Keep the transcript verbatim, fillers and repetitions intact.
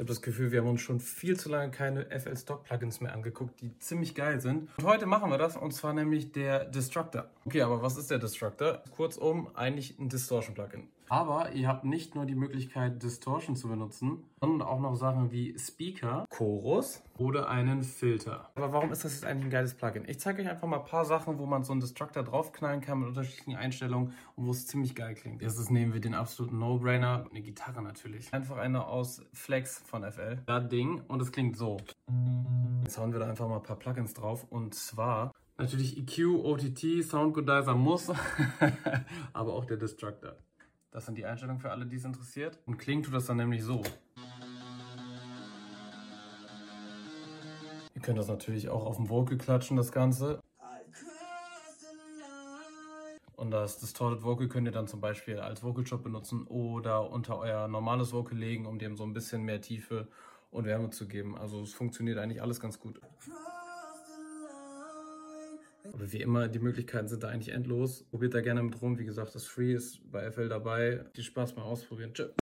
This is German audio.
habe das Gefühl, wir haben uns schon viel zu lange keine F L Stock Plugins mehr angeguckt, die ziemlich geil sind. Und heute machen wir das, und zwar nämlich der Destructor. Okay, aber was ist der Destructor? Kurzum, eigentlich ein Distortion Plugin. Aber ihr habt nicht nur die Möglichkeit, Distortion zu benutzen, sondern auch noch Sachen wie Speaker, Chorus oder einen Filter. Aber warum ist das jetzt eigentlich ein geiles Plugin? Ich zeige euch einfach mal ein paar Sachen, wo man so einen Destructor draufknallen kann mit unterschiedlichen Einstellungen und wo es ziemlich geil klingt. Erstes nehmen wir den absoluten No-Brainer, eine Gitarre natürlich. Einfach eine aus Flex von F L. Das Ding, und es klingt so. Jetzt hauen wir da einfach mal ein paar Plugins drauf, und zwar natürlich E Q, O T T, Soundgodizer muss, aber auch der Destructor. Das sind die Einstellungen für alle, die es interessiert. Und klingen tut das dann nämlich so. Ihr könnt das natürlich auch auf dem Vocal klatschen, das Ganze. Und das Distorted Vocal könnt ihr dann zum Beispiel als Vocal Chop benutzen oder unter euer normales Vocal legen, um dem so ein bisschen mehr Tiefe und Wärme zu geben. Also es funktioniert eigentlich alles ganz gut. Aber wie immer, die Möglichkeiten sind da eigentlich endlos. Probiert da gerne mit rum. Wie gesagt, das Free ist bei F L dabei. Viel Spaß beim Ausprobieren. Tschö.